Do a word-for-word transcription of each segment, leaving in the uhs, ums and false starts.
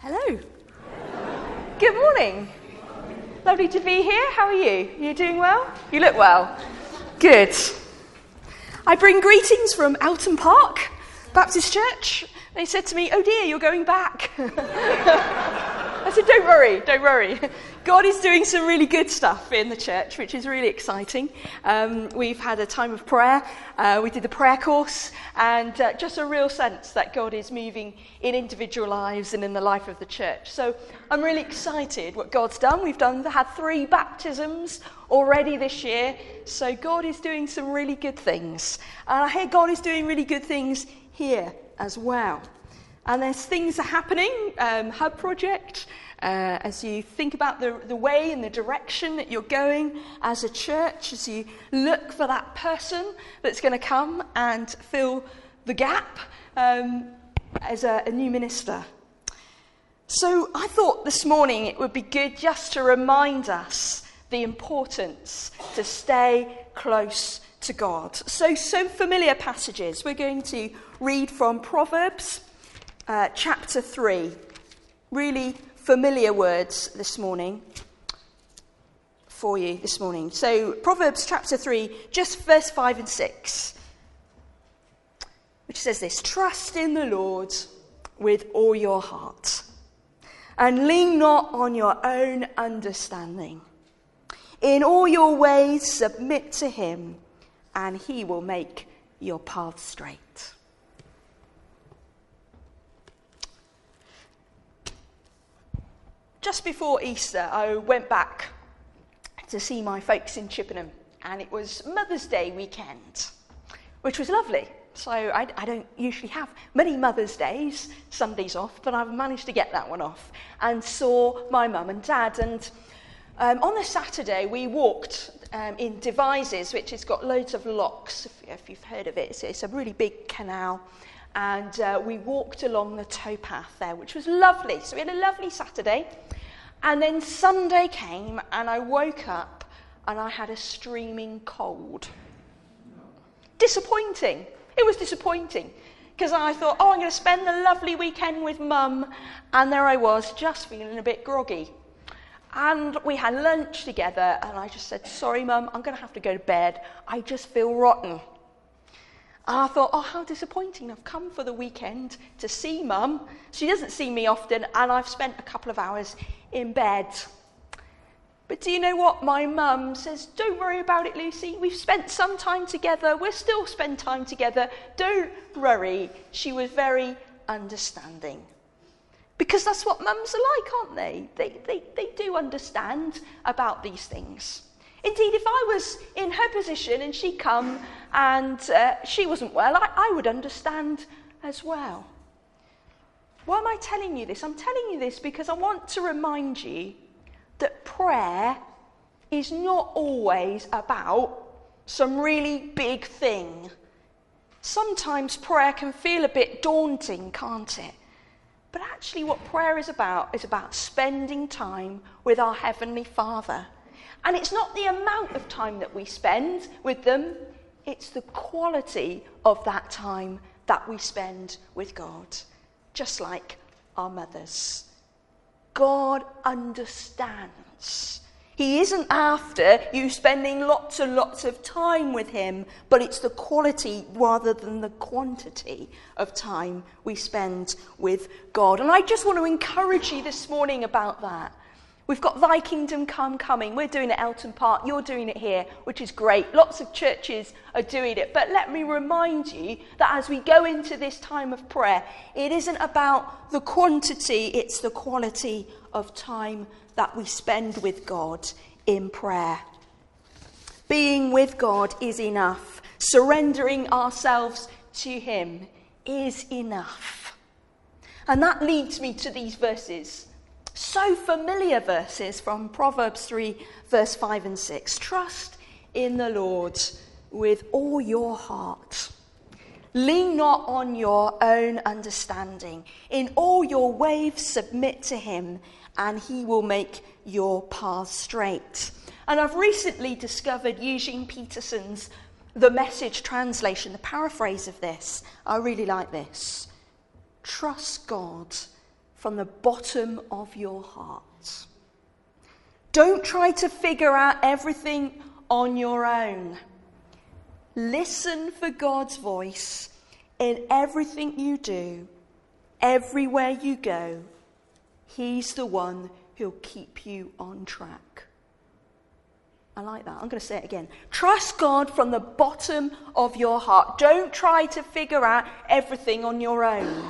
Hello. Good morning. Lovely to be here. How are you? You doing well? You look well. Good. I bring greetings from Alton Park Baptist Church. They said to me, "Oh dear, you're going back." I said, "Don't worry, don't worry. God is doing some really good stuff in the church, which is really exciting. Um, we've had a time of prayer. Uh, we did the prayer course, and uh, just a real sense that God is moving in individual lives and in the life of the church. So I'm really excited what God's done. We've done had three baptisms already this year, so God is doing some really good things. And I hear God is doing really good things here as well. And there's things are happening, um, Hub Project, uh, as you think about the, the way and the direction that you're going as a church, as you look for that person that's going to come and fill the gap um, as a, a new minister. So I thought this morning it would be good just to remind us the importance to stay close to God. So, so familiar passages. We're going to read from Proverbs uh, chapter three. Really familiar words this morning for you this morning. So Proverbs chapter three, just verse five and six, which says this: "Trust in the Lord with all your heart, and lean not on your own understanding. In all your ways submit to him, and he will make your path straight." Just before Easter, I went back to see my folks in Chippenham, and it was Mother's Day weekend, which was lovely. So I, I don't usually have many Mother's Days, Sundays off, but I've managed to get that one off, and saw my mum and dad. And um, on the Saturday, we walked um, in Devizes, which has got loads of locks, if, if you've heard of it. It's, it's a really big canal. And uh, we walked along the towpath there, which was lovely. So we had a lovely Saturday. And then Sunday came, and I woke up, and I had a streaming cold. Disappointing. It was disappointing. Because I thought, oh, I'm going to spend the lovely weekend with Mum. And there I was, just feeling a bit groggy. And we had lunch together, and I just said, "Sorry, Mum, I'm going to have to go to bed. I just feel rotten." And I thought, oh, how disappointing. I've come for the weekend to see Mum. She doesn't see me often, and I've spent a couple of hours in bed. But do you know what? My mum says, "Don't worry about it, Lucy. We've spent some time together. We'll still spend time together. Don't worry." She was very understanding. Because that's what mums are like, aren't they? They, they, they do understand about these things. Indeed, if I was in her position and she'd come and uh, she wasn't well, I, I would understand as well. Why am I telling you this? I'm telling you this because I want to remind you that prayer is not always about some really big thing. Sometimes prayer can feel a bit daunting, can't it? But actually what prayer is about is about spending time with our Heavenly Father. And it's not the amount of time that we spend with them, it's the quality of that time that we spend with God. Just like our mothers. God understands. He isn't after you spending lots and lots of time with him, but it's the quality rather than the quantity of time we spend with God. And I just want to encourage you this morning about that. We've got Thy Kingdom Come coming. We're doing it at Alton Park. You're doing it here, which is great. Lots of churches are doing it. But let me remind you that as we go into this time of prayer, it isn't about the quantity, it's the quality of time that we spend with God in prayer. Being with God is enough. Surrendering ourselves to him is enough. And that leads me to these verses. So familiar verses from Proverbs three, verse five and six. "Trust in the Lord with all your heart. Lean not on your own understanding. In all your ways submit to him, and he will make your path straight." And I've recently discovered Eugene Peterson's The Message translation, the paraphrase of this. I really like this. "Trust God from the bottom of your heart. Don't try to figure out everything on your own. Listen for God's voice in everything you do, everywhere you go. He's the one who'll keep you on track. I like that. I'm going to say it again. Trust God from the bottom of your heart. Don't try to figure out everything on your own.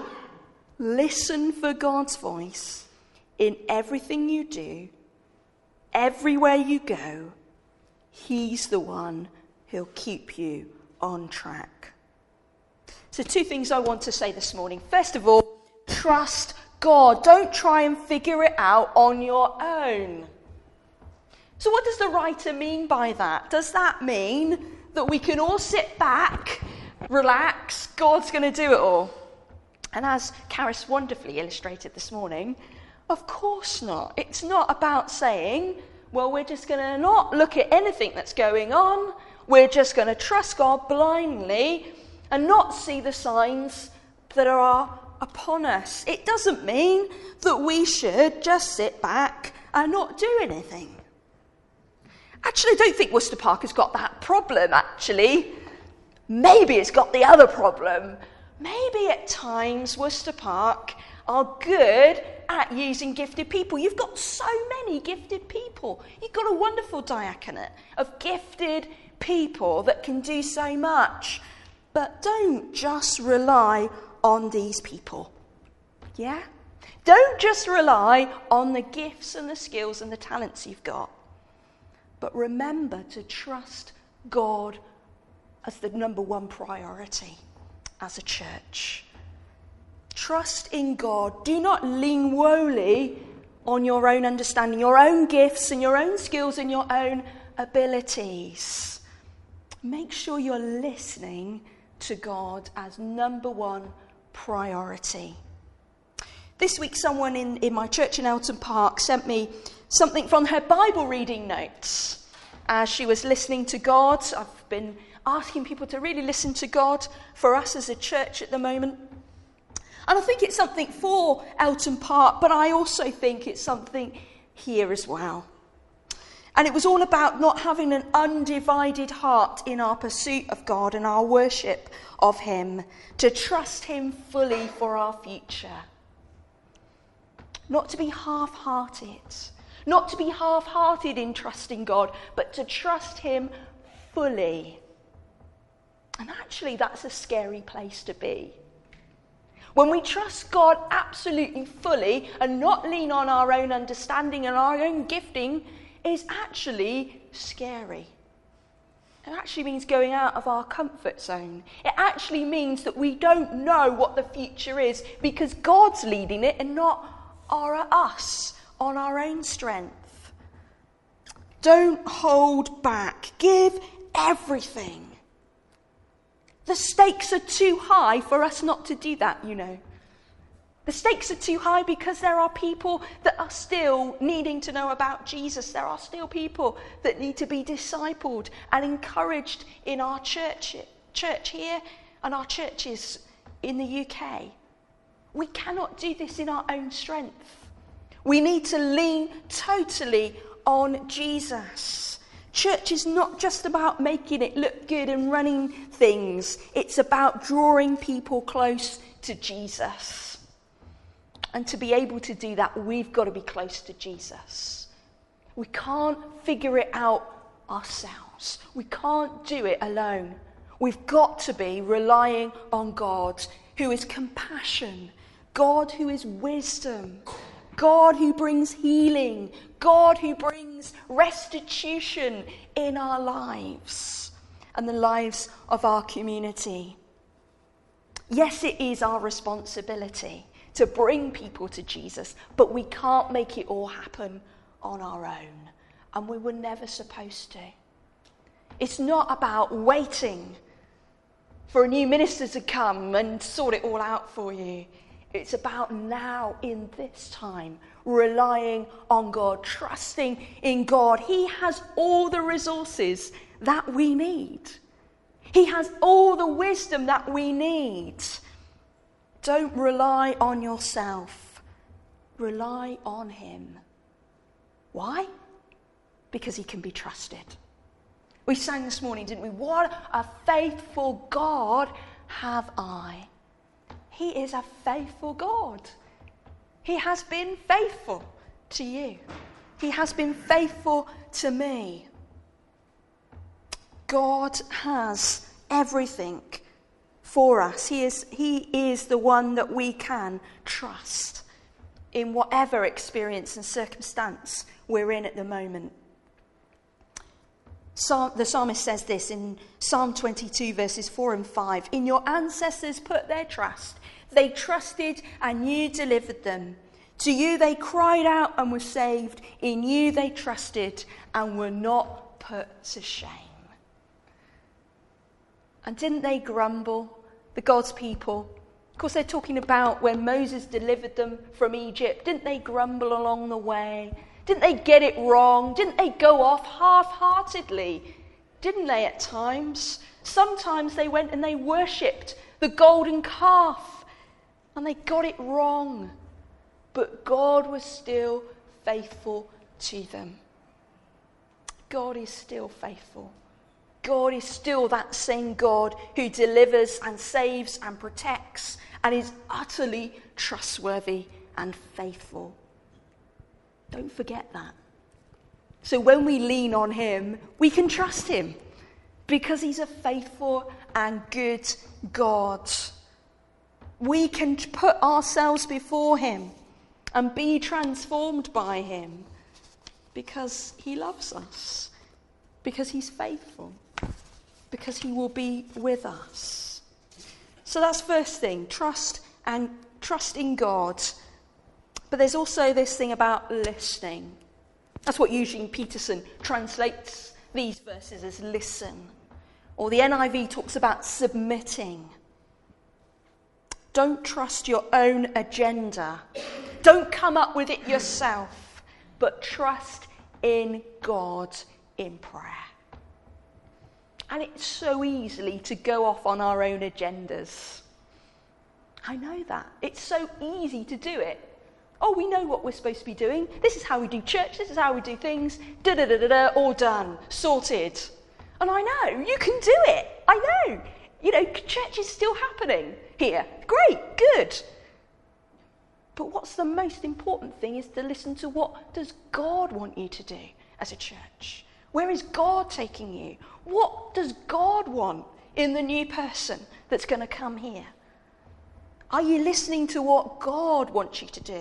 Listen for God's voice in everything you do, everywhere you go. He's the one who'll keep you on track. So two things I want to say this morning. First of all, trust God. Don't try and figure it out on your own. So what does the writer mean by that? Does that mean that we can all sit back, relax, God's going to do it all? And as Karis wonderfully illustrated this morning, of course not. It's not about saying, well, we're just going to not look at anything that's going on. We're just going to trust God blindly and not see the signs that are upon us. It doesn't mean that we should just sit back and not do anything. Actually, I don't think Worcester Park has got that problem, actually. Maybe it's got the other problem. Maybe at times Worcester Park are good at using gifted people. You've got so many gifted people. You've got a wonderful diaconate of gifted people that can do so much. But don't just rely on these people. Yeah? Don't just rely on the gifts and the skills and the talents you've got. But remember to trust God as the number one priority as a church. Trust in God. Do not lean wholly on your own understanding, your own gifts and your own skills and your own abilities. Make sure you're listening to God as number one priority. This week, someone in, in my church in Elton Park sent me something from her Bible reading notes as she was listening to God. I've been asking people to really listen to God for us as a church at the moment. And I think it's something for Elton Park, but I also think it's something here as well. And it was all about not having an undivided heart in our pursuit of God and our worship of him, to trust him fully for our future. Not to be half-hearted. Not to be half-hearted in trusting God, but to trust him fully. And actually, that's a scary place to be. When we trust God absolutely fully and not lean on our own understanding and our own gifting, is actually scary. It actually means going out of our comfort zone. It actually means that we don't know what the future is because God's leading it and not our, us on our own strength. Don't hold back. Give everything. The stakes are too high for us not to do that, you know. The stakes are too high because there are people that are still needing to know about Jesus. There are still people that need to be discipled and encouraged in our church, church here and our churches in the U K. We cannot do this in our own strength. We need to lean totally on Jesus. Church is not just about making it look good and running things. It's about drawing people close to Jesus. And to be able to do that, we've got to be close to Jesus. We can't figure it out ourselves. We can't do it alone. We've got to be relying on God, who is compassion, God who is wisdom, God who brings healing, God who brings restitution in our lives and the lives of our community. Yes, it is our responsibility to bring people to Jesus, but we can't make it all happen on our own, and we were never supposed to. It's not about waiting for a new minister to come and sort it all out for you. It's about now, in this time, relying on God, trusting in God. He has all the resources that we need. He has all the wisdom that we need. Don't rely on yourself. Rely on him. Why? Because he can be trusted. We sang this morning, didn't we? What a faithful God have I. He is a faithful God. He has been faithful to you. He has been faithful to me. God has everything for us. He is, he is the one that we can trust in whatever experience and circumstance we're in at the moment. Psalm, the psalmist says this in Psalm twenty-two, verses four and five. In your ancestors put their trust. They trusted and you delivered them. To you they cried out and were saved. In you they trusted and were not put to shame. And didn't they grumble, the God's people? Of course, they're talking about when Moses delivered them from Egypt. Didn't they grumble along the way? Didn't they get it wrong? Didn't they go off half-heartedly? Didn't they at times? Sometimes they went and they worshipped the golden calf and they got it wrong. But God was still faithful to them. God is still faithful. God is still that same God who delivers and saves and protects and is utterly trustworthy and faithful. Don't forget that. So when we lean on him, we can trust him because he's a faithful and good God. We can put ourselves before him and be transformed by him because he loves us, because he's faithful, because he will be with us. So that's first thing, trust and trust in God. But there's also this thing about listening. That's what Eugene Peterson translates these verses as listen. Or the N I V talks about submitting. Don't trust your own agenda. Don't come up with it yourself, but trust in God in prayer. And it's so easily to go off on our own agendas. I know that. It's so easy to do it. Oh, we know what we're supposed to be doing. This is how we do church. This is how we do things. Da-da-da-da-da, all done. Sorted. And I know, you can do it. I know. You know, church is still happening here. Great, good. But what's the most important thing is to listen to what does God want you to do as a church? Where is God taking you? What does God want in the new person that's going to come here? Are you listening to what God wants you to do?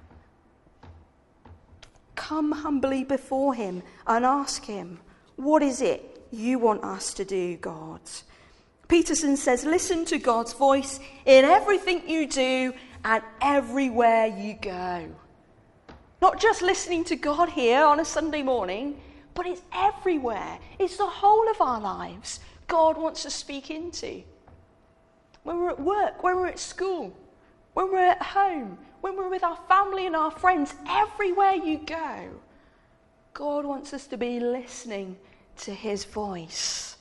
Come humbly before him and ask him, what is it you want us to do, God? Peterson says, listen to God's voice in everything you do and everywhere you go. Not just listening to God here on a Sunday morning, but it's everywhere. It's the whole of our lives God wants to speak into. When we're at work, when we're at school, when we're at home, when we're with our family and our friends, everywhere you go, God wants us to be listening to his voice.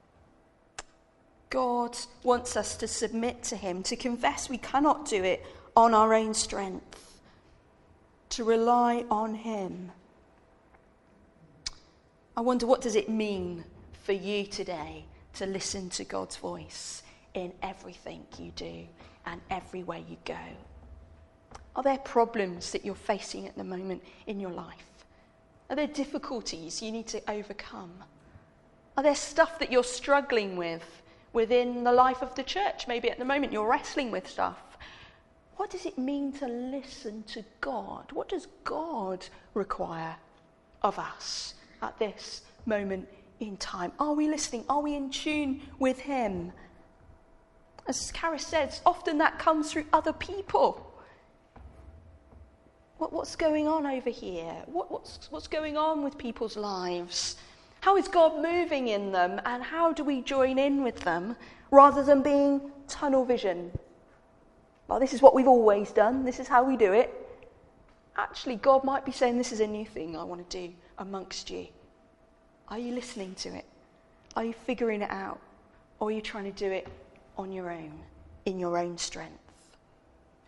God wants us to submit to him, to confess we cannot do it on our own strength, to rely on him. I wonder, what does it mean for you today to listen to God's voice in everything you do and everywhere you go? Are there problems that you're facing at the moment in your life? Are there difficulties you need to overcome? Are there stuff that you're struggling with within the life of the church? Maybe at the moment you're wrestling with stuff. What does it mean to listen to God? What does God require of us at this moment in time? Are we listening? Are we in tune with him? As Kara says, often that comes through other people. What, what's going on over here? What, what's, what's going on with people's lives? How is God moving in them? And how do we join in with them rather than being tunnel vision? Well, this is what we've always done. This is how we do it. Actually, God might be saying, this is a new thing I want to do amongst you. Are you listening to it? Are you figuring it out? Or are you trying to do it on your own, in your own strength?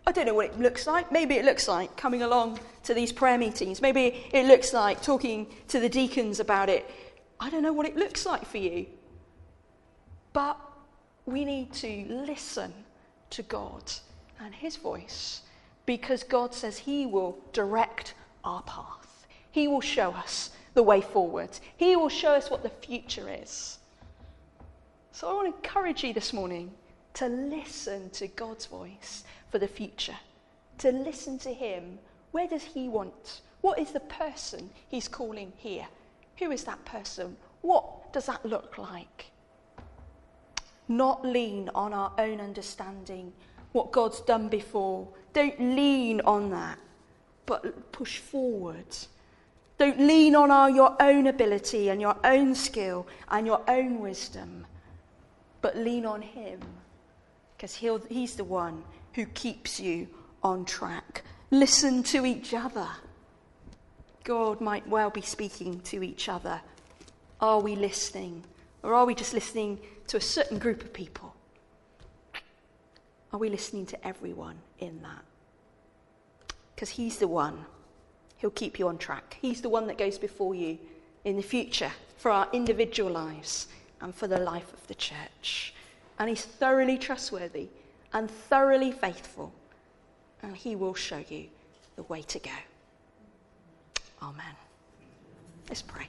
I don't know what it looks like. Maybe it looks like coming along to these prayer meetings. Maybe it looks like talking to the deacons about it. I don't know what it looks like for you. But we need to listen to God and his voice, because God says he will direct our path. He will show us the way forward. He will show us what the future is. So I want to encourage you this morning to listen to God's voice for the future, to listen to him. Where does he want? What is the person he's calling here? Who is that person? What does that look like? Not lean on our own understanding, what God's done before. Don't lean on that, but push forward. Don't lean on our, your own ability and your own skill and your own wisdom, but lean on him, because he'll, he's the one who keeps you on track. Listen to each other. God might well be speaking to each other. Are we listening? Or are we just listening to a certain group of people? Are we listening to everyone in that? Because he's the one who'll keep you on track. He's the one that goes before you in the future for our individual lives and for the life of the church. And he's thoroughly trustworthy and thoroughly faithful. And he will show you the way to go. Amen. Let's pray.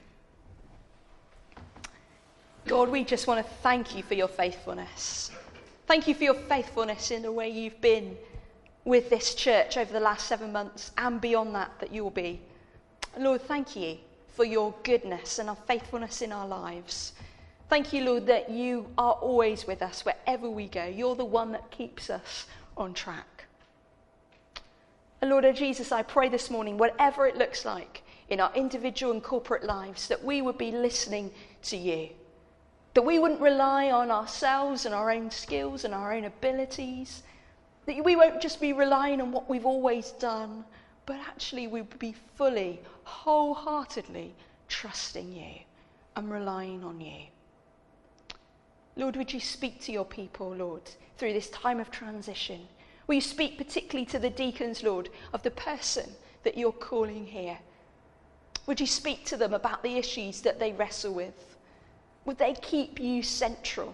God, we just want to thank you for your faithfulness. Thank you for your faithfulness in the way you've been with this church over the last seven months and beyond that, that you will be. Lord, thank you for your goodness and our faithfulness in our lives. Thank you, Lord, that you are always with us wherever we go. You're the one that keeps us on track. And Lord, oh Jesus, I pray this morning, whatever it looks like in our individual and corporate lives, that we would be listening to you. That we wouldn't rely on ourselves and our own skills and our own abilities. That we won't just be relying on what we've always done, but actually we would be fully, wholeheartedly trusting you and relying on you. Lord, would you speak to your people, Lord, through this time of transition? Will you speak particularly to the deacons, Lord, of the person that you're calling here? Would you speak to them about the issues that they wrestle with? Would they keep you central?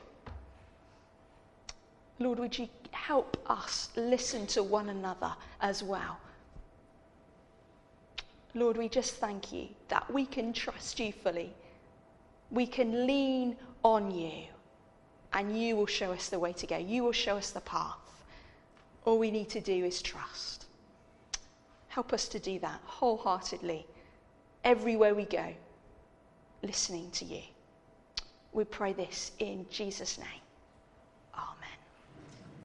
Lord, would you help us listen to one another as well? Lord, we just thank you that we can trust you fully. We can lean on you, and you will show us the way to go. You will show us the path. All we need to do is trust. Help us to do that wholeheartedly, everywhere we go, listening to you. We pray this in Jesus' name.